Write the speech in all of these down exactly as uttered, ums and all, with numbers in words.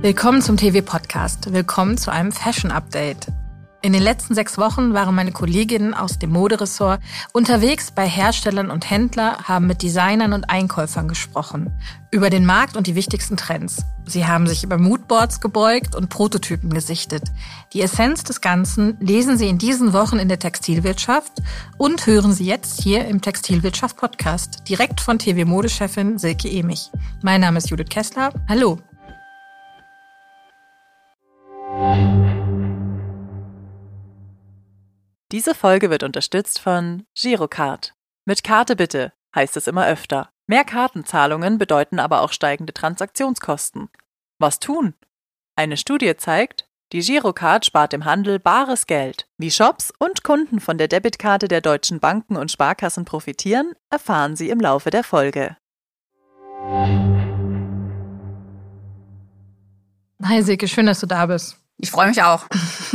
Willkommen zum T V-Podcast. Willkommen zu einem Fashion-Update. In den letzten sechs Wochen waren meine Kolleginnen aus dem Moderessort unterwegs bei Herstellern und Händlern, haben mit Designern und Einkäufern gesprochen. Über den Markt und die wichtigsten Trends. Sie haben sich über Moodboards gebeugt und Prototypen gesichtet. Die Essenz des Ganzen lesen Sie in diesen Wochen in der Textilwirtschaft und hören Sie jetzt hier im Textilwirtschaft-Podcast, direkt von T V-Modechefin Silke Emich. Mein Name ist Judith Kessler. Hallo. Diese Folge wird unterstützt von Girocard. Mit Karte bitte, heißt es immer öfter. Mehr Kartenzahlungen bedeuten aber auch steigende Transaktionskosten. Was tun? Eine Studie zeigt, die Girocard spart im Handel bares Geld. Wie Shops und Kunden von der Debitkarte der deutschen Banken und Sparkassen profitieren, erfahren Sie im Laufe der Folge. Hi Silke, schön, dass du da bist. Ich freue mich auch.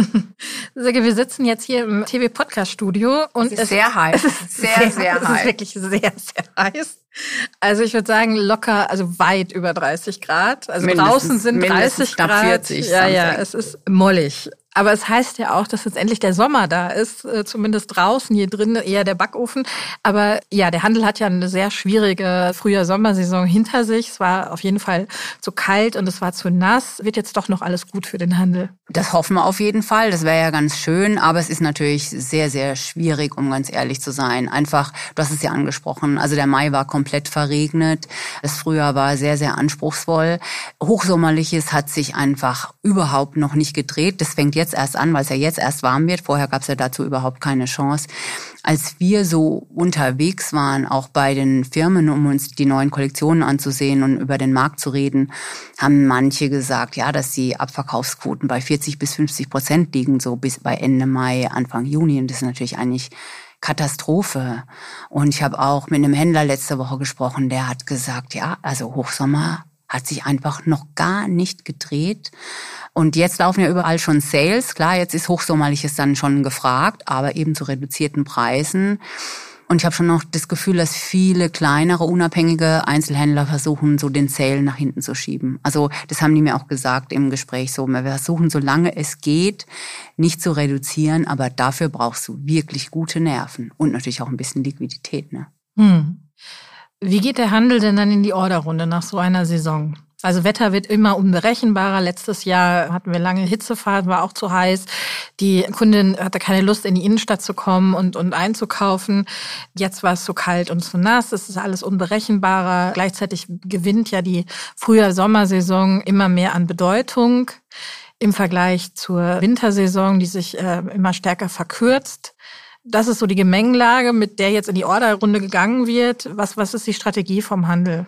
Silke, wir sitzen jetzt hier im T V-Podcast-Studio und es ist es, sehr heiß. Es ist sehr, sehr, sehr es heiß. Es ist wirklich sehr, sehr heiß. Also ich würde sagen locker, also weit über dreißig Grad. Also mindestens, draußen sind dreißig Grad. vierzig, ja, ja, es ist mollig. Aber es heißt ja auch, dass jetzt endlich der Sommer da ist, zumindest draußen, hier drin eher der Backofen. Aber ja, der Handel hat ja eine sehr schwierige Frühjahr-Sommersaison hinter sich. Es war auf jeden Fall zu kalt und es war zu nass. Wird jetzt doch noch alles gut für den Handel? Das hoffen wir auf jeden Fall. Das wäre ja ganz schön. Aber es ist natürlich sehr, sehr schwierig, um ganz ehrlich zu sein. Einfach, du hast es ja angesprochen, also der Mai war komplett verregnet. Das Frühjahr war sehr, sehr anspruchsvoll. Hochsommerliches hat sich einfach überhaupt noch nicht gedreht. Das fängt jetzt erst an, weil es ja jetzt erst warm wird. Vorher gab es ja dazu überhaupt keine Chance. Als wir so unterwegs waren, auch bei den Firmen, um uns die neuen Kollektionen anzusehen und über den Markt zu reden, haben manche gesagt, ja, dass die Abverkaufsquoten bei vierzig bis fünfzig Prozent liegen, so bis bei Ende Mai, Anfang Juni. Und das ist natürlich eigentlich Katastrophe. Und ich habe auch mit einem Händler letzte Woche gesprochen, der hat gesagt, ja, also Hochsommer hat sich einfach noch gar nicht gedreht. Und jetzt laufen ja überall schon Sales. Klar, jetzt ist Hochsommerliches dann schon gefragt, aber eben zu reduzierten Preisen. Und ich habe schon noch das Gefühl, dass viele kleinere, unabhängige Einzelhändler versuchen, so den Sale nach hinten zu schieben. Also das haben die mir auch gesagt im Gespräch so. Wir versuchen, solange es geht, nicht zu reduzieren, aber dafür brauchst du wirklich gute Nerven und natürlich auch ein bisschen Liquidität, ne? Hm. Wie geht der Handel denn dann in die Orderrunde nach so einer Saison? Also Wetter wird immer unberechenbarer. Letztes Jahr hatten wir lange Hitzefahrt, war auch zu heiß. Die Kundin hatte keine Lust, in die Innenstadt zu kommen und, und einzukaufen. Jetzt war es zu kalt und zu nass. Es ist alles unberechenbarer. Gleichzeitig gewinnt ja die Frühjahr-Sommersaison immer mehr an Bedeutung im Vergleich zur Wintersaison, die sich äh, immer stärker verkürzt. Das ist so die Gemengelage, mit der jetzt in die Orderrunde gegangen wird. Was, was ist die Strategie vom Handel?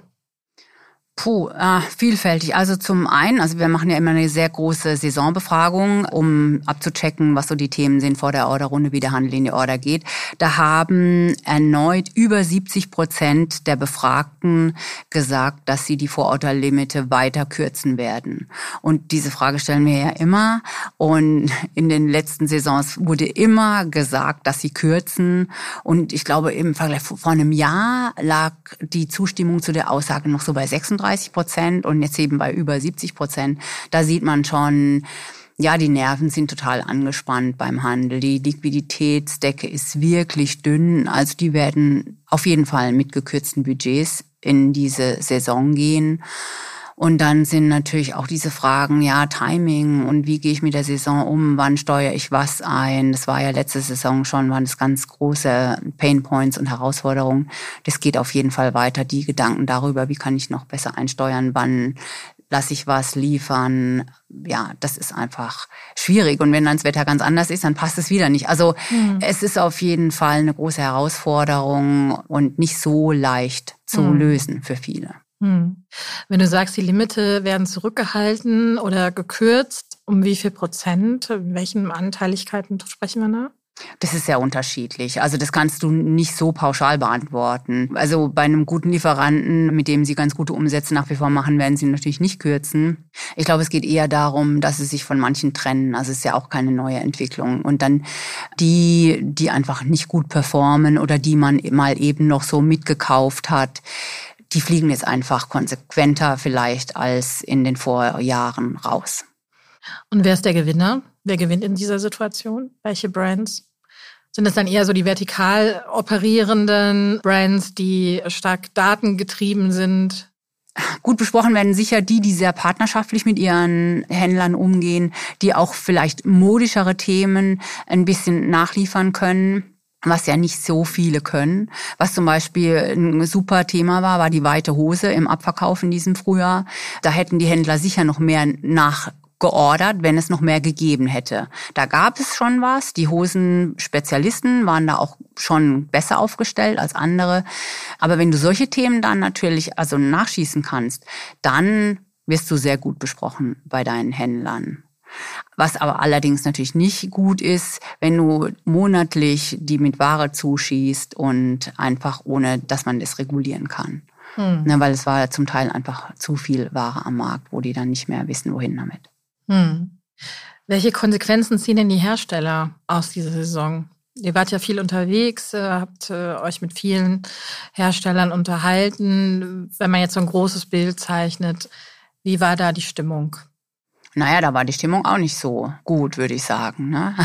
Puh, äh, vielfältig. Also zum einen, also wir machen ja immer eine sehr große Saisonbefragung, um abzuchecken, was so die Themen sind vor der Orderrunde, wie der Handel in die Order geht. Da haben erneut über siebzig Prozent der Befragten gesagt, dass sie die Vororderlimite weiter kürzen werden. Und diese Frage stellen wir ja immer. Und in den letzten Saisons wurde immer gesagt, dass sie kürzen. Und ich glaube, im Vergleich vor einem Jahr lag die Zustimmung zu der Aussage noch so bei sechsunddreißig Prozent und jetzt eben bei über siebzig Prozent. Da sieht man schon, ja, die Nerven sind total angespannt beim Handel. Die Liquiditätsdecke ist wirklich dünn. Also die werden auf jeden Fall mit gekürzten Budgets in diese Saison gehen. Und dann sind natürlich auch diese Fragen, ja, Timing und wie gehe ich mit der Saison um, wann steuere ich was ein. Das war ja letzte Saison schon, waren das ganz große Painpoints und Herausforderungen. Das geht auf jeden Fall weiter, die Gedanken darüber, wie kann ich noch besser einsteuern, wann lasse ich was liefern. Ja, das ist einfach schwierig. Und wenn dann das Wetter ganz anders ist, dann passt es wieder nicht. Also mhm. es ist auf jeden Fall eine große Herausforderung und nicht so leicht zu mhm. lösen für viele. Hm. Wenn du sagst, die Limite werden zurückgehalten oder gekürzt, um wie viel Prozent, in welchen Anteiligkeiten sprechen wir da? Das ist sehr unterschiedlich. Also das kannst du nicht so pauschal beantworten. Also bei einem guten Lieferanten, mit dem sie ganz gute Umsätze nach wie vor machen, werden sie natürlich nicht kürzen. Ich glaube, es geht eher darum, dass sie sich von manchen trennen. Also es ist ja auch keine neue Entwicklung. Und dann die, die einfach nicht gut performen oder die man mal eben noch so mitgekauft hat, die fliegen jetzt einfach konsequenter vielleicht als in den Vorjahren raus. Und wer ist der Gewinner? Wer gewinnt in dieser Situation? Welche Brands? Sind es dann eher so die vertikal operierenden Brands, die stark datengetrieben sind? Gut besprochen werden sicher die, die sehr partnerschaftlich mit ihren Händlern umgehen, die auch vielleicht modischere Themen ein bisschen nachliefern können, was ja nicht so viele können. Was zum Beispiel ein super Thema war, war die weite Hose im Abverkauf in diesem Frühjahr. Da hätten die Händler sicher noch mehr nach geordert, wenn es noch mehr gegeben hätte. Da gab es schon was. Die Hosenspezialisten waren da auch schon besser aufgestellt als andere. Aber wenn du solche Themen dann natürlich also nachschießen kannst, dann wirst du sehr gut besprochen bei deinen Händlern. Was aber allerdings natürlich nicht gut ist, wenn du monatlich die mit Ware zuschießt und einfach ohne, dass man das regulieren kann. Hm. Ne, weil es war ja zum Teil einfach zu viel Ware am Markt, wo die dann nicht mehr wissen, wohin damit. Hm. Welche Konsequenzen ziehen denn die Hersteller aus dieser Saison? Ihr wart ja viel unterwegs, habt euch mit vielen Herstellern unterhalten. Wenn man jetzt so ein großes Bild zeichnet, wie war da die Stimmung? Naja, da war die Stimmung auch nicht so gut, würde ich sagen. Ne?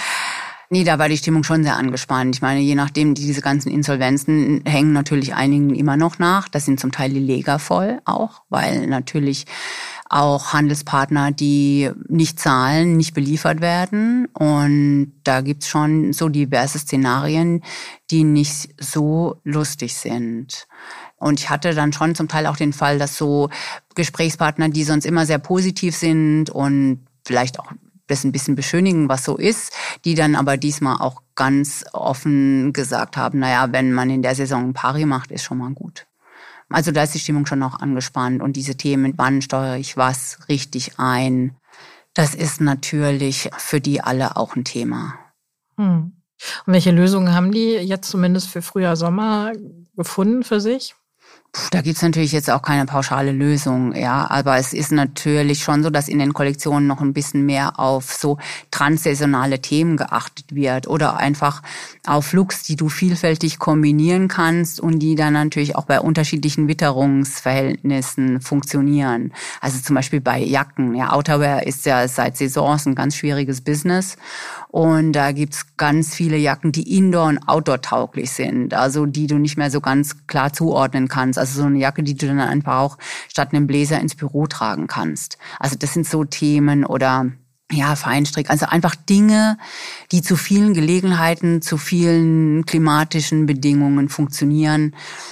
Nee, da war die Stimmung schon sehr angespannt. Ich meine, je nachdem, diese ganzen Insolvenzen hängen natürlich einigen immer noch nach. Das sind zum Teil die Leger voll auch, weil natürlich auch Handelspartner, die nicht zahlen, nicht beliefert werden. Und da gibt's schon so diverse Szenarien, die nicht so lustig sind. Und ich hatte dann schon zum Teil auch den Fall, dass so Gesprächspartner, die sonst immer sehr positiv sind und vielleicht auch das ein bisschen beschönigen, was so ist, die dann aber diesmal auch ganz offen gesagt haben, naja, wenn man in der Saison ein Pari macht, ist schon mal gut. Also da ist die Stimmung schon noch angespannt und diese Themen, wann steuere ich was richtig ein, das ist natürlich für die alle auch ein Thema. Hm. Und welche Lösungen haben die jetzt zumindest für Frühjahr, Sommer gefunden für sich? Da gibt's natürlich jetzt auch keine pauschale Lösung, ja, aber es ist natürlich schon so, dass in den Kollektionen noch ein bisschen mehr auf so transsaisonale Themen geachtet wird oder einfach auf Looks, die du vielfältig kombinieren kannst und die dann natürlich auch bei unterschiedlichen Witterungsverhältnissen funktionieren. Also zum Beispiel bei Jacken, ja, Outerwear ist ja seit Saisons ein ganz schwieriges Business und da gibt's ganz viele Jacken, die indoor- und outdoor-tauglich sind, also die du nicht mehr so ganz klar zuordnen kannst. Also so eine Jacke, die du dann einfach auch statt einem Bläser ins Büro tragen kannst. Also das sind so Themen oder ja, Feinstrick. Also einfach Dinge, die zu vielen Gelegenheiten, zu vielen klimatischen Bedingungen funktionieren.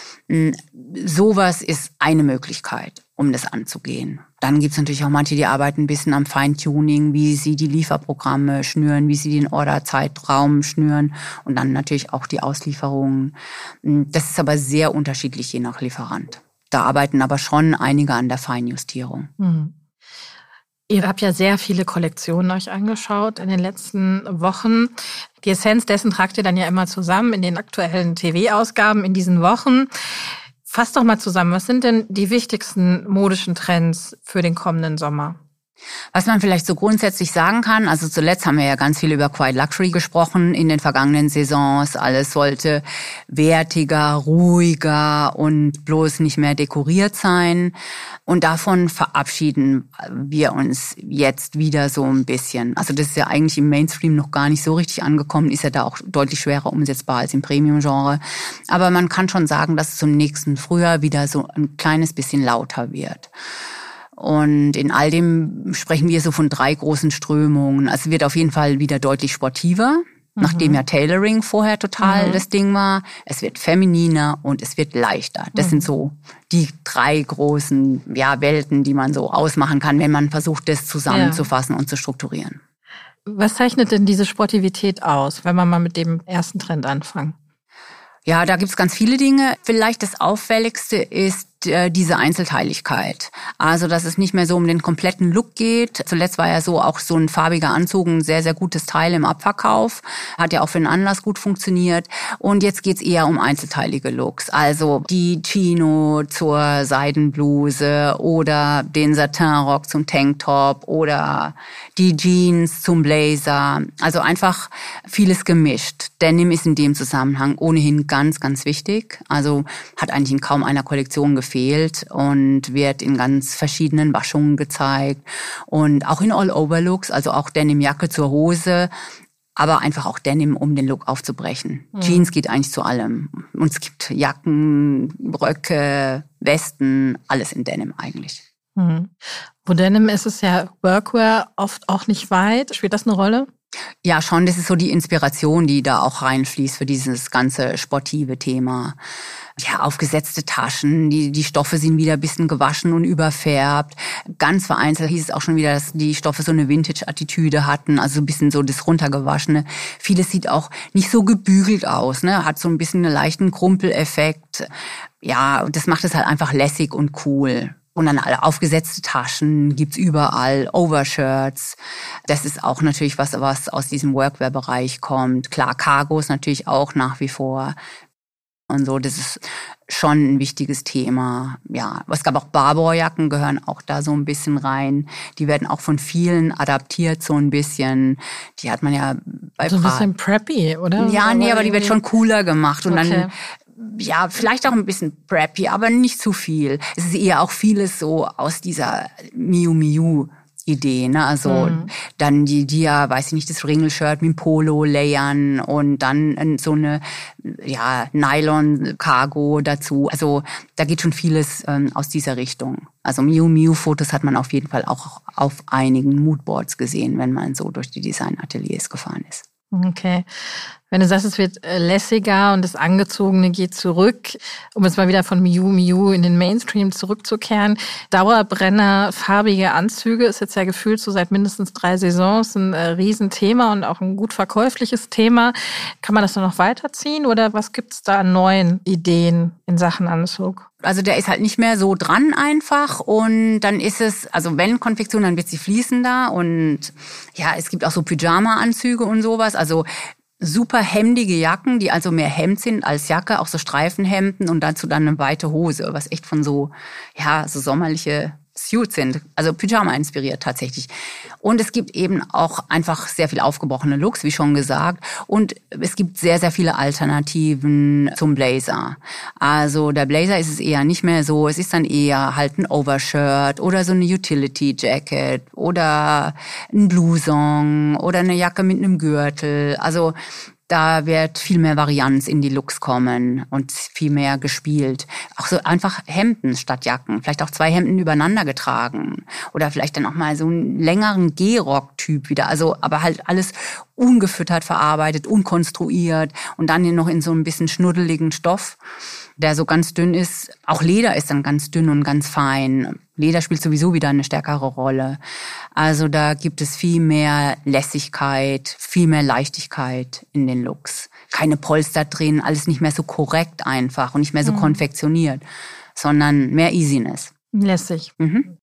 Sowas ist eine Möglichkeit, um das anzugehen. Dann gibt's natürlich auch manche, die arbeiten ein bisschen am Feintuning, wie sie die Lieferprogramme schnüren, wie sie den Orderzeitraum schnüren und dann natürlich auch die Auslieferungen. Das ist aber sehr unterschiedlich je nach Lieferant. Da arbeiten aber schon einige an der Feinjustierung. Mhm. Ihr habt ja sehr viele Kollektionen euch angeschaut in den letzten Wochen. Die Essenz dessen tragt ihr dann ja immer zusammen in den aktuellen T V-Ausgaben in diesen Wochen. Fass doch mal zusammen, was sind denn die wichtigsten modischen Trends für den kommenden Sommer? Was man vielleicht so grundsätzlich sagen kann, also zuletzt haben wir ja ganz viel über Quiet Luxury gesprochen in den vergangenen Saisons. Alles sollte wertiger, ruhiger und bloß nicht mehr dekoriert sein. Und davon verabschieden wir uns jetzt wieder so ein bisschen. Also das ist ja eigentlich im Mainstream noch gar nicht so richtig angekommen, ist ja da auch deutlich schwerer umsetzbar als im Premium-Genre. Aber man kann schon sagen, dass es zum nächsten Frühjahr wieder so ein kleines bisschen lauter wird. Und in all dem sprechen wir so von drei großen Strömungen. Also es wird auf jeden Fall wieder deutlich sportiver, mhm. nachdem ja Tailoring vorher total mhm. das Ding war. Es wird femininer und es wird leichter. Das mhm. sind so die drei großen ja, Welten, die man so ausmachen kann, wenn man versucht, das zusammenzufassen ja. und zu strukturieren. Was zeichnet denn diese Sportivität aus, wenn wir mal mit dem ersten Trend anfangen? Ja, da gibt's ganz viele Dinge. Vielleicht das Auffälligste ist äh, diese Einzelteiligkeit. Also, dass es nicht mehr so um den kompletten Look geht. Zuletzt war ja so auch so ein farbiger Anzug ein sehr, sehr gutes Teil im Abverkauf. Hat ja auch für den Anlass gut funktioniert. Und jetzt geht's eher um einzelteilige Looks. Also die Chino zur Seidenbluse oder den Satinrock zum Tanktop oder die Jeans zum Blazer. Also einfach vieles gemischt. Denim ist in dem Zusammenhang ohnehin ganz, ganz wichtig. Also hat eigentlich in kaum einer Kollektion gefehlt und wird in ganz verschiedenen Waschungen gezeigt und auch in All-Over-Looks, also auch Denimjacke zur Hose, aber einfach auch Denim, um den Look aufzubrechen. Mhm. Jeans geht eigentlich zu allem. Und es gibt Jacken, Röcke, Westen, alles in Denim eigentlich. Mhm. Wo Denim ist es ja Workwear oft auch nicht weit. Spielt das eine Rolle? Ja, schon. Das ist so die Inspiration, die da auch reinfließt für dieses ganze sportive Thema. Ja, aufgesetzte Taschen, die, die Stoffe sind wieder ein bisschen gewaschen und überfärbt. Ganz vereinzelt hieß es auch schon wieder, dass die Stoffe so eine Vintage-Attitüde hatten, also ein bisschen so das runtergewaschene. Vieles sieht auch nicht so gebügelt aus, ne, hat so ein bisschen einen leichten Krumpeleffekt. Ja, das macht es halt einfach lässig und cool. Und dann alle aufgesetzte Taschen gibt's überall, Overshirts. Das ist auch natürlich was, was aus diesem Workwear-Bereich kommt. Klar, Cargos natürlich auch nach wie vor. Und so, das ist schon ein wichtiges Thema. Ja, es gab auch Barbour-Jacken, gehören auch da so ein bisschen rein. Die werden auch von vielen adaptiert so ein bisschen. Die hat man ja bei so ein bisschen preppy, oder? Ja, nee, aber die wird schon cooler gemacht. Und okay. dann ja, vielleicht auch ein bisschen preppy, aber nicht zu viel. Es ist eher auch vieles so aus dieser Miu Miu Idee, ne? Also mhm. dann die, die ja, weiß ich nicht, das Ringelshirt mit dem Polo layern und dann so eine ja Nylon-Cargo dazu. Also da geht schon vieles ähm, aus dieser Richtung. Also Miu Miu Fotos hat man auf jeden Fall auch auf einigen Moodboards gesehen, wenn man so durch die Designateliers gefahren ist. Okay. Wenn du sagst, es wird lässiger und das Angezogene geht zurück, um jetzt mal wieder von Miu Miu in den Mainstream zurückzukehren. Dauerbrenner, farbige Anzüge ist jetzt ja gefühlt so seit mindestens drei Saisons ein Riesenthema und auch ein gut verkäufliches Thema. Kann man das dann noch weiterziehen oder was gibt's da an neuen Ideen in Sachen Anzug? Also der ist halt nicht mehr so dran einfach und dann ist es, also wenn Konfektion, dann wird sie fließender und ja, es gibt auch so Pyjama-Anzüge und sowas, also super hemdige Jacken, die also mehr Hemd sind als Jacke, auch so Streifenhemden und dazu dann eine weite Hose, was echt von so, ja, so sommerliche Suits sind, also Pyjama inspiriert tatsächlich. Und es gibt eben auch einfach sehr viel aufgebrochene Looks, wie schon gesagt. Und es gibt sehr, sehr viele Alternativen zum Blazer. Also der Blazer ist es eher nicht mehr so. Es ist dann eher halt ein Overshirt oder so eine Utility Jacket oder ein Blouson oder eine Jacke mit einem Gürtel. Also da wird viel mehr Varianz in die Looks kommen und viel mehr gespielt. Auch so einfach Hemden statt Jacken. Vielleicht auch zwei Hemden übereinander getragen. Oder vielleicht dann auch mal so einen längeren Gehrock-Typ wieder. Also, aber halt alles ungefüttert verarbeitet, unkonstruiert und dann noch in so ein bisschen schnuddeligen Stoff, der so ganz dünn ist. Auch Leder ist dann ganz dünn und ganz fein. Leder spielt sowieso wieder eine stärkere Rolle. Also da gibt es viel mehr Lässigkeit, viel mehr Leichtigkeit in den Looks. Keine Polster drin, alles nicht mehr so korrekt einfach und nicht mehr so mhm. konfektioniert, sondern mehr Easiness. Lässig. Mhm.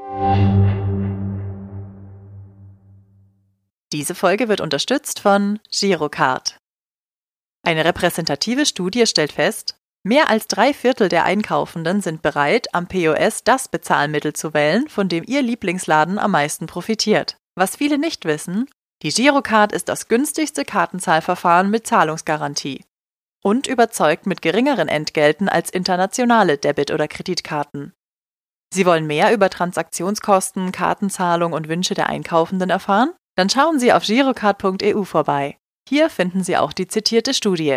Diese Folge wird unterstützt von Girocard. Eine repräsentative Studie stellt fest, mehr als drei Viertel der Einkaufenden sind bereit, am P O S das Bezahlmittel zu wählen, von dem ihr Lieblingsladen am meisten profitiert. Was viele nicht wissen, die Girocard ist das günstigste Kartenzahlverfahren mit Zahlungsgarantie und überzeugt mit geringeren Entgelten als internationale Debit- oder Kreditkarten. Sie wollen mehr über Transaktionskosten, Kartenzahlung und Wünsche der Einkaufenden erfahren? Dann schauen Sie auf girocard punkt e u vorbei. Hier finden Sie auch die zitierte Studie.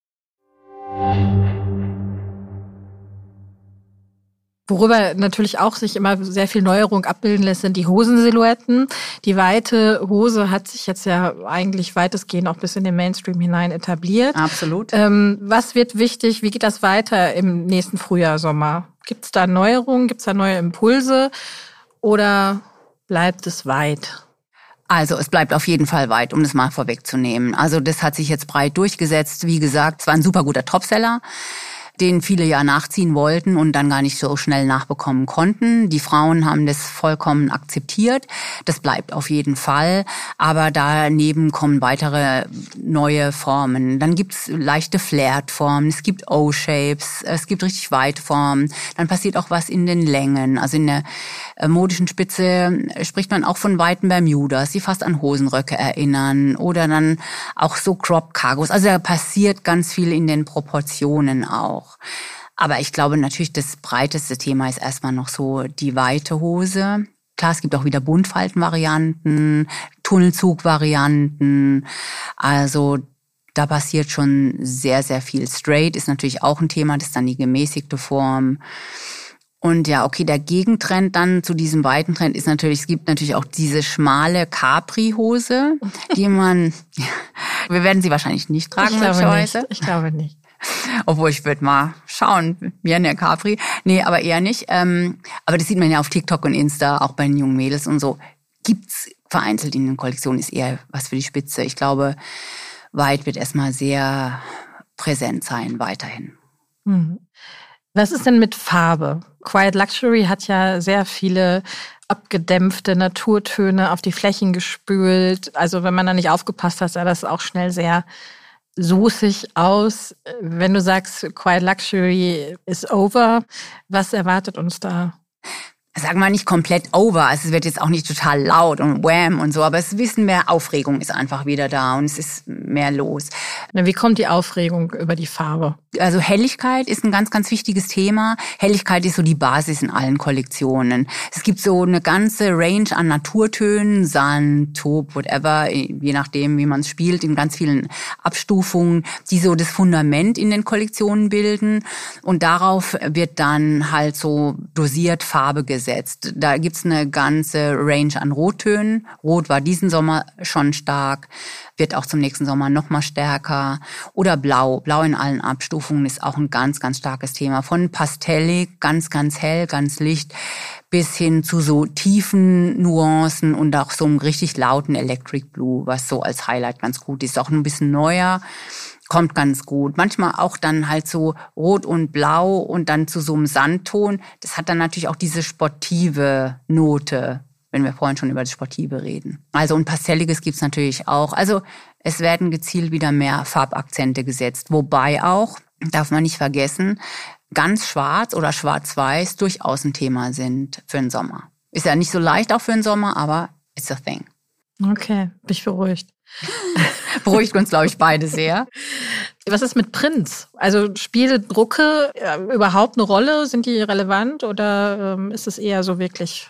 Worüber natürlich auch sich immer sehr viel Neuerung abbilden lässt, sind die Hosensilhouetten. Die weite Hose hat sich jetzt ja eigentlich weitestgehend auch bis in den Mainstream hinein etabliert. Absolut. Ähm, was wird wichtig? Wie geht das weiter im nächsten Frühjahr, Sommer? Gibt es da Neuerungen? Gibt es da neue Impulse? Oder bleibt es weit? Also es bleibt auf jeden Fall weit, um das mal vorwegzunehmen. Also das hat sich jetzt breit durchgesetzt. Wie gesagt, es war ein super guter Topseller. den viele ja nachziehen wollten und dann gar nicht so schnell nachbekommen konnten. Die Frauen haben das vollkommen akzeptiert. Das bleibt auf jeden Fall. Aber daneben kommen weitere neue Formen. Dann gibt's leichte Flared-Formen, es gibt O-Shapes, es gibt richtig weite Formen. Dann passiert auch was in den Längen. Also in der modischen Spitze spricht man auch von weiten Bermudas, die fast an Hosenröcke erinnern. Oder dann auch so Crop-Cargos. Also da passiert ganz viel in den Proportionen auch. Aber ich glaube natürlich, das breiteste Thema ist erstmal noch so die weite Hose. Klar, es gibt auch wieder Buntfalten-Varianten, Tunnelzug-Varianten. Also da passiert schon sehr, sehr viel. Straight ist natürlich auch ein Thema, das ist dann die gemäßigte Form. Und ja, okay, der Gegentrend dann zu diesem weiten Trend ist natürlich, es gibt natürlich auch diese schmale Capri-Hose, die man, wir werden sie wahrscheinlich nicht tragen, ich glaube nicht. Ich glaube nicht. Obwohl, ich würde mal schauen, mir eine Capri. Nee, aber eher nicht. Ähm, aber das sieht man ja auf TikTok und Insta, auch bei den jungen Mädels und so. Gibt's vereinzelt in den Kollektionen, ist eher was für die Spitze. Ich glaube, weit wird erstmal sehr präsent sein, weiterhin. Mhm. Was ist denn mit Farbe? Quiet Luxury hat ja sehr viele abgedämpfte Naturtöne auf die Flächen gespült. Also wenn man da nicht aufgepasst hat, sah das auch schnell sehr soßig aus. Wenn du sagst, Quiet Luxury is over, was erwartet uns da? Sagen wir nicht komplett over, also es wird jetzt auch nicht total laut und wham und so, aber es ist ein bisschen mehr Aufregung ist einfach wieder da und es ist mehr los. Wie kommt die Aufregung über die Farbe? Also Helligkeit ist ein ganz, ganz wichtiges Thema. Helligkeit ist so die Basis in allen Kollektionen. Es gibt so eine ganze Range an Naturtönen, Sand, Taupe, whatever, je nachdem, wie man es spielt, in ganz vielen Abstufungen, die so das Fundament in den Kollektionen bilden und darauf wird dann halt so dosiert Farbe gesetzt. Da gibt's eine ganze Range an Rottönen. Rot war diesen Sommer schon stark, wird auch zum nächsten Sommer noch mal stärker. Oder Blau. Blau in allen Abstufungen ist auch ein ganz, ganz starkes Thema. Von pastellig, ganz, ganz hell, ganz licht, bis hin zu so tiefen Nuancen und auch so einem richtig lauten Electric Blue, was so als Highlight ganz gut ist. Auch ein bisschen neuer. Kommt ganz gut. Manchmal auch dann halt so Rot und Blau und dann zu so einem Sandton. Das hat dann natürlich auch diese sportive Note, wenn wir vorhin schon über das Sportive reden. Also und Pastelliges gibt's natürlich auch. Also es werden gezielt wieder mehr Farbakzente gesetzt. Wobei auch, darf man nicht vergessen, ganz schwarz oder schwarz-weiß durchaus ein Thema sind für den Sommer. Ist ja nicht so leicht auch für den Sommer, aber it's a thing. Okay, bin ich beruhigt. Beruhigt uns, glaube ich, beide sehr. Was ist mit Prints? Also spielt Drucke überhaupt eine Rolle? Sind die relevant oder ähm, ist es eher so wirklich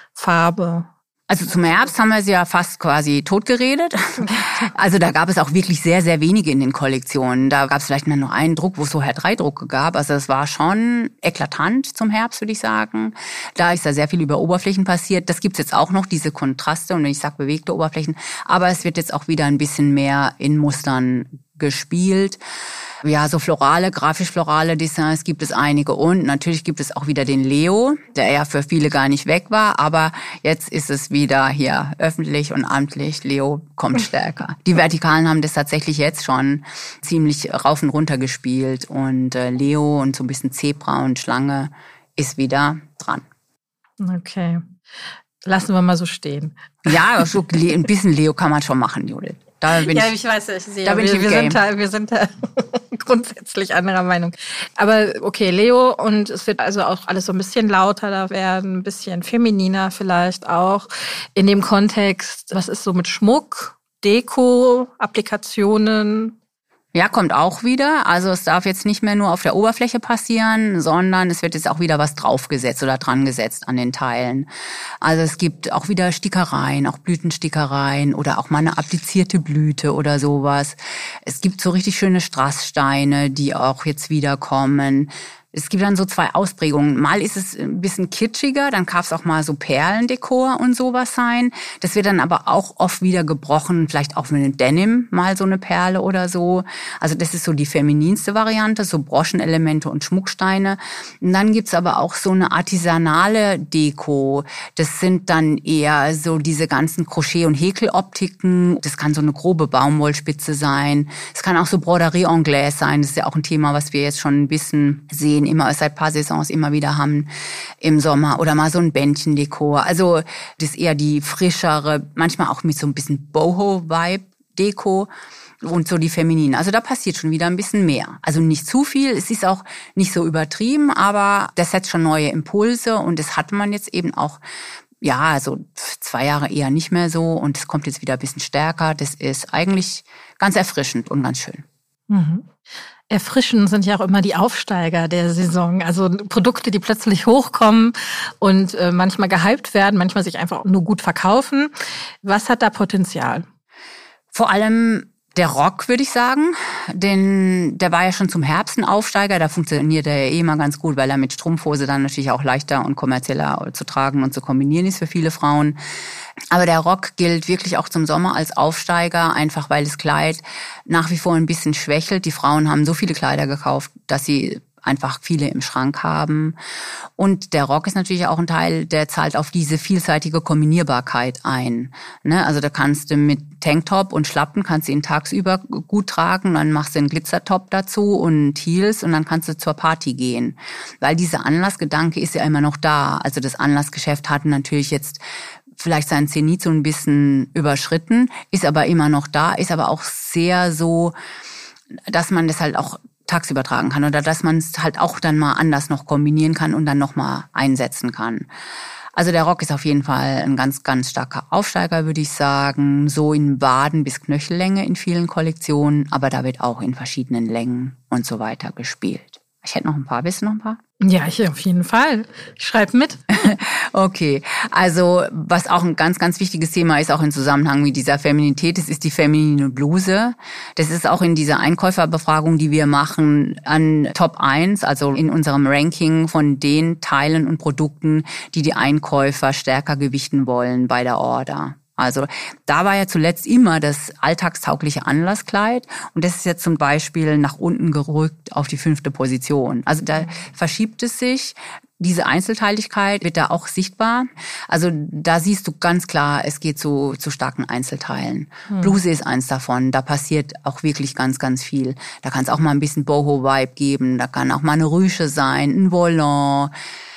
Farbe? Also zum Herbst haben wir sie ja fast quasi totgeredet. Also da gab es auch wirklich sehr, sehr wenige in den Kollektionen. Da gab es vielleicht nur einen Druck, wo es so drei Drucke gab. Also es war schon eklatant zum Herbst, würde ich sagen. Da ist da sehr viel über Oberflächen passiert. Das gibt's jetzt auch noch, diese Kontraste. Und wenn ich sage bewegte Oberflächen. Aber es wird jetzt auch wieder ein bisschen mehr in Mustern gespielt. Ja, so florale, grafisch-florale Designs gibt es einige und natürlich gibt es auch wieder den Leo, der ja für viele gar nicht weg war, aber jetzt ist es wieder hier öffentlich und amtlich. Leo kommt stärker. Die Vertikalen haben das tatsächlich jetzt schon ziemlich rauf und runter gespielt und äh, Leo und so ein bisschen Zebra und Schlange ist wieder dran. Okay, lassen wir mal so stehen. Ja, so ein bisschen Leo kann man schon machen, Judith. Da bin ja, ich, ich weiß, ich sehe. Da bin wir, ich wir, sind da, wir sind da grundsätzlich anderer Meinung. Aber okay, Leo, und es wird also auch alles so ein bisschen lauter da werden, ein bisschen femininer vielleicht auch. In dem Kontext, was ist so mit Schmuck, Deko, Applikationen? Ja, kommt auch wieder. Also es darf jetzt nicht mehr nur auf der Oberfläche passieren, sondern es wird jetzt auch wieder was draufgesetzt oder dran gesetzt an den Teilen. Also es gibt auch wieder Stickereien, auch Blütenstickereien oder auch mal eine applizierte Blüte oder sowas. Es gibt so richtig schöne Strasssteine, die auch jetzt wieder kommen. Es gibt dann so zwei Ausprägungen. Mal ist es ein bisschen kitschiger, dann kann es auch mal so Perlendekor und sowas sein. Das wird dann aber auch oft wieder gebrochen, vielleicht auch mit einem Denim, mal so eine Perle oder so. Also das ist so die femininste Variante, so Broschenelemente und Schmucksteine. Und dann gibt's aber auch so eine artisanale Deko. Das sind dann eher so diese ganzen Crochet- und Häkeloptiken. Das kann so eine grobe Baumwollspitze sein. Es kann auch so Broderie Anglaise sein. Das ist ja auch ein Thema, was wir jetzt schon ein bisschen sehen, immer seit ein paar Saisons immer wieder haben im Sommer. Oder mal so ein Bändchendekor. Also das ist eher die frischere, manchmal auch mit so ein bisschen Boho-Vibe-Deko. Und so die femininen. Also da passiert schon wieder ein bisschen mehr. Also nicht zu viel, es ist auch nicht so übertrieben, aber das setzt schon neue Impulse und das hat man jetzt eben auch, ja, also zwei Jahre eher nicht mehr so und es kommt jetzt wieder ein bisschen stärker. Das ist eigentlich ganz erfrischend und ganz schön. Mhm. Erfrischend sind ja auch immer die Aufsteiger der Saison, also Produkte, die plötzlich hochkommen und äh, manchmal gehypt werden, manchmal sich einfach nur gut verkaufen. Was hat da Potenzial? Vor allem der Rock, würde ich sagen, denn der war ja schon zum Herbst ein Aufsteiger, da funktioniert er ja eh immer ganz gut, weil er mit Strumpfhose dann natürlich auch leichter und kommerzieller zu tragen und zu kombinieren ist für viele Frauen. Aber der Rock gilt wirklich auch zum Sommer als Aufsteiger, einfach weil das Kleid nach wie vor ein bisschen schwächelt. Die Frauen haben so viele Kleider gekauft, dass sie einfach viele im Schrank haben. Und der Rock ist natürlich auch ein Teil, der zahlt auf diese vielseitige Kombinierbarkeit ein. Ne? Also da kannst du mit Tanktop und Schlappen, kannst du ihn tagsüber gut tragen, dann machst du einen Glitzertop dazu und Heels und dann kannst du zur Party gehen. Weil dieser Anlassgedanke ist ja immer noch da. Also das Anlassgeschäft hat natürlich jetzt vielleicht seinen Zenit so ein bisschen überschritten, ist aber immer noch da, ist aber auch sehr so, dass man das halt auch tagsüber tragen kann oder dass man es halt auch dann mal anders noch kombinieren kann und dann noch mal einsetzen kann. Also der Rock ist auf jeden Fall ein ganz, ganz starker Aufsteiger, würde ich sagen. So in Waden- bis Knöchellänge in vielen Kollektionen, aber da wird auch in verschiedenen Längen und so weiter gespielt. Ich hätte noch ein paar. Willst du noch ein paar? Ja, ich auf jeden Fall. Ich schreibe mit. Okay, also was auch ein ganz, ganz wichtiges Thema ist, auch im Zusammenhang mit dieser Feminität, das ist die feminine Bluse. Das ist auch in dieser Einkäuferbefragung, die wir machen, an Top eins, also in unserem Ranking von den Teilen und Produkten, die die Einkäufer stärker gewichten wollen bei der Order. Also da war ja zuletzt immer das alltagstaugliche Anlasskleid und das ist jetzt zum Beispiel nach unten gerückt auf die fünfte Position. Also da verschiebt es sich. Diese Einzelteiligkeit wird da auch sichtbar. Also da siehst du ganz klar, es geht zu, zu starken Einzelteilen. Hm. Bluse ist eins davon. Da passiert auch wirklich ganz, ganz viel. Da kann es auch mal ein bisschen Boho-Vibe geben. Da kann auch mal eine Rüsche sein, ein Volant.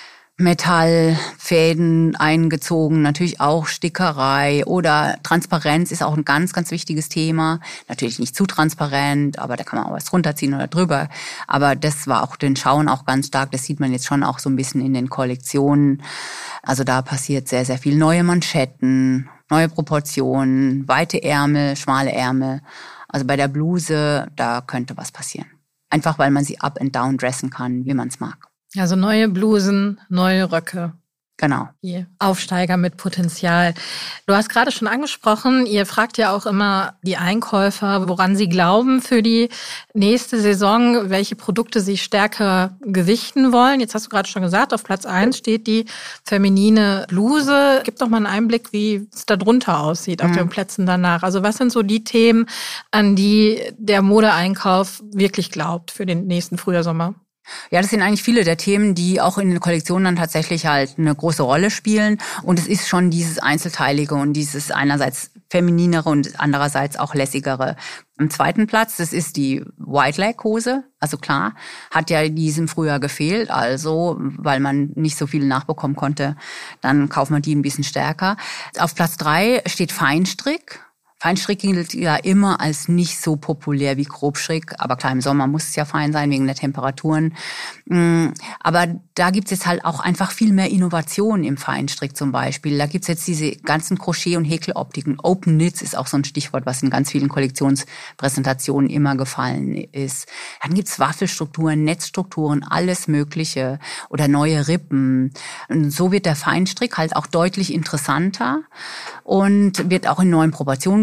Metallfäden eingezogen, natürlich auch Stickerei oder Transparenz ist auch ein ganz, ganz wichtiges Thema. Natürlich nicht zu transparent, aber da kann man auch was runterziehen oder drüber. Aber das war auch den Schauen auch ganz stark. Das sieht man jetzt schon auch so ein bisschen in den Kollektionen. Also da passiert sehr, sehr viel. Neue Manschetten, neue Proportionen, weite Ärmel, schmale Ärmel. Also bei der Bluse, da könnte was passieren. Einfach, weil man sie up and down dressen kann, wie man es mag. Also neue Blusen, neue Röcke. Genau. Die Aufsteiger mit Potenzial. Du hast gerade schon angesprochen, ihr fragt ja auch immer die Einkäufer, woran sie glauben für die nächste Saison, welche Produkte sie stärker gewichten wollen. Jetzt hast du gerade schon gesagt, auf Platz eins steht die feminine Bluse. Gib doch mal einen Einblick, wie es da drunter aussieht, auf mhm. den Plätzen danach. Also was sind so die Themen, an die der Modeeinkauf wirklich glaubt für den nächsten Frühjahr-Sommer? Ja, das sind eigentlich viele der Themen, die auch in den Kollektionen dann tatsächlich halt eine große Rolle spielen. Und es ist schon dieses Einzelteilige und dieses einerseits femininere und andererseits auch lässigere. Am zweiten Platz, das ist die White Leg Hose. Also klar, hat ja in diesem Frühjahr gefehlt. Also, weil man nicht so viel nachbekommen konnte, dann kauft man die ein bisschen stärker. Auf Platz drei steht Feinstrick. Feinstrick gilt ja immer als nicht so populär wie Grobstrick, aber klar, im Sommer muss es ja fein sein wegen der Temperaturen. Aber da gibt's jetzt halt auch einfach viel mehr Innovation im Feinstrick zum Beispiel. Da gibt's jetzt diese ganzen Crochet- und Häkeloptiken. Open Knits ist auch so ein Stichwort, was in ganz vielen Kollektionspräsentationen immer gefallen ist. Dann gibt's Waffelstrukturen, Netzstrukturen, alles Mögliche oder neue Rippen. Und so wird der Feinstrick halt auch deutlich interessanter und wird auch in neuen Proportionen gespielt.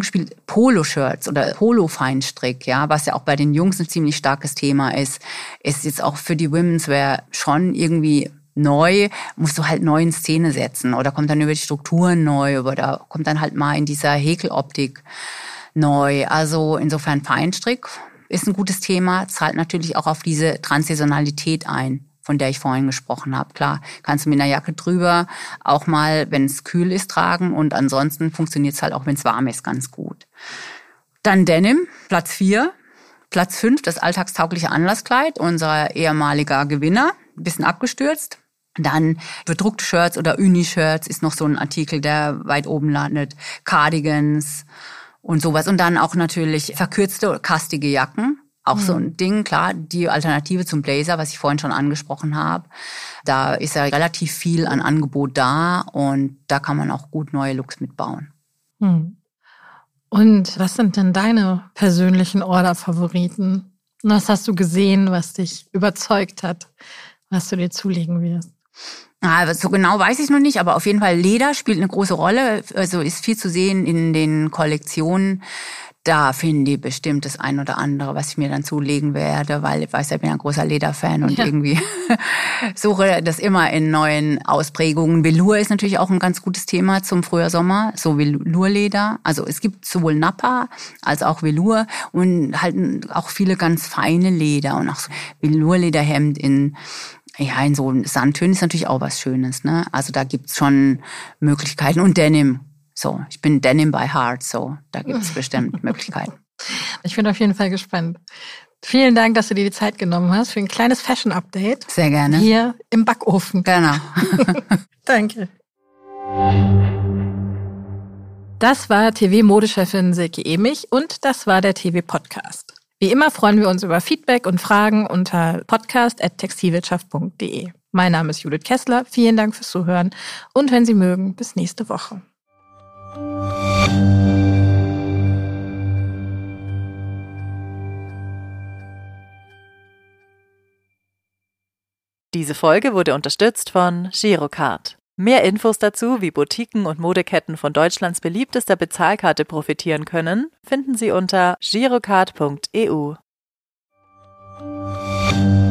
Beispiel Poloshirts oder Polo-Feinstrick, ja, was ja auch bei den Jungs ein ziemlich starkes Thema ist, ist jetzt auch für die Women's Wear schon irgendwie neu, musst du halt neu in Szene setzen oder kommt dann über die Strukturen neu oder kommt dann halt mal in dieser Häkeloptik neu. Also insofern Feinstrick ist ein gutes Thema, zahlt natürlich auch auf diese Transsaisonalität ein, von der ich vorhin gesprochen habe. Klar, kannst du mit einer Jacke drüber auch mal, wenn es kühl ist, tragen und ansonsten funktioniert es halt auch, wenn es warm ist, ganz gut. Dann Denim, Platz vier. Platz fünf, das alltagstaugliche Anlasskleid, unser ehemaliger Gewinner, ein bisschen abgestürzt. Dann bedruckte Shirts oder Uni-Shirts ist noch so ein Artikel, der weit oben landet. Cardigans und sowas. Und dann auch natürlich verkürzte, kastige Jacken. Auch mhm. so ein Ding, klar, die Alternative zum Blazer, was ich vorhin schon angesprochen habe. Da ist ja relativ viel an Angebot da und da kann man auch gut neue Looks mitbauen. Mhm. Und was sind denn deine persönlichen Order-Favoriten? Was hast du gesehen, was dich überzeugt hat, was du dir zulegen wirst? Also so genau weiß ich es noch nicht, aber auf jeden Fall Leder spielt eine große Rolle. Also ist viel zu sehen in den Kollektionen. Da finde ich bestimmt das ein oder andere, was ich mir dann zulegen werde, weil ich weiß, ich bin ein großer Lederfan und ja. irgendwie suche das immer in neuen Ausprägungen. Velour ist natürlich auch ein ganz gutes Thema zum Frühjahr-Sommer, so Velourleder. Also es gibt sowohl Nappa als auch Velour und halt auch viele ganz feine Leder und auch so Velourlederhemd in ja, in so Sandtönen ist natürlich auch was Schönes, ne? Also da gibt's schon Möglichkeiten und Denim. So, ich bin Denim by Heart, so, da gibt es bestimmt Möglichkeiten. Ich bin auf jeden Fall gespannt. Vielen Dank, dass du dir die Zeit genommen hast für ein kleines Fashion-Update. Sehr gerne. Hier im Backofen. Genau. Danke. Das war T V-Modechefin Silke Emich und das war der T V-Podcast. Wie immer freuen wir uns über Feedback und Fragen unter podcast at textilwirtschaft punkt de. Mein Name ist Judith Kessler. Vielen Dank fürs Zuhören und wenn Sie mögen, bis nächste Woche. Diese Folge wurde unterstützt von Girocard. Mehr Infos dazu, wie Boutiquen und Modeketten von Deutschlands beliebtester Bezahlkarte profitieren können, finden Sie unter girocard punkt e u.